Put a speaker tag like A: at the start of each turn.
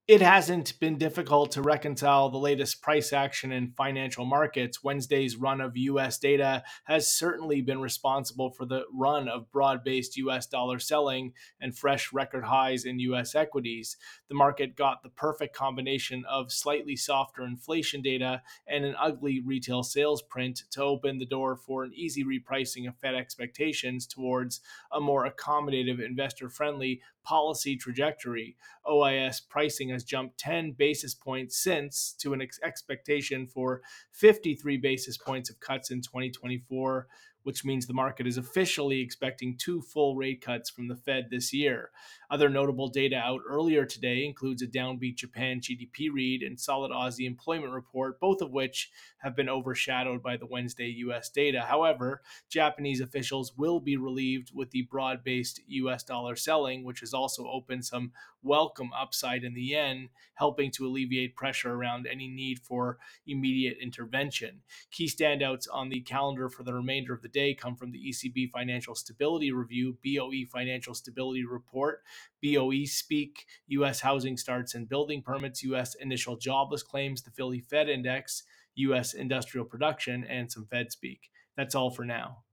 A: It hasn't been difficult to reconcile the latest price action in financial markets. Wednesday's run of US data has certainly been responsible for the run of broad based US dollar selling and fresh record highs in US equities. The market got the perfect combination of slightly softer inflation data and an ugly retail sales print to open the door for an easy repricing of Fed expectations towards a more accommodative, investor friendly policy trajectory. OIS pricing has jumped 10 basis points since to an expectation for 53 basis points of cuts in 2024, which means the market is officially expecting two full rate cuts from the Fed this year. Other notable data out earlier today includes a downbeat Japan GDP read and solid Aussie employment report, both of which have been overshadowed by the Wednesday US data. However, Japanese officials will be relieved with the broad based US dollar selling, which has also opened some welcome upside in the yen, helping to alleviate pressure around any need for immediate intervention. Key standouts on the calendar for the remainder of the day come from the ECB Financial Stability Review, BOE Financial Stability Report, BOE Speak, U.S. housing starts and building permits, U.S. initial jobless claims, the Philly Fed Index, U.S. industrial production, and some Fed speak. That's all for now.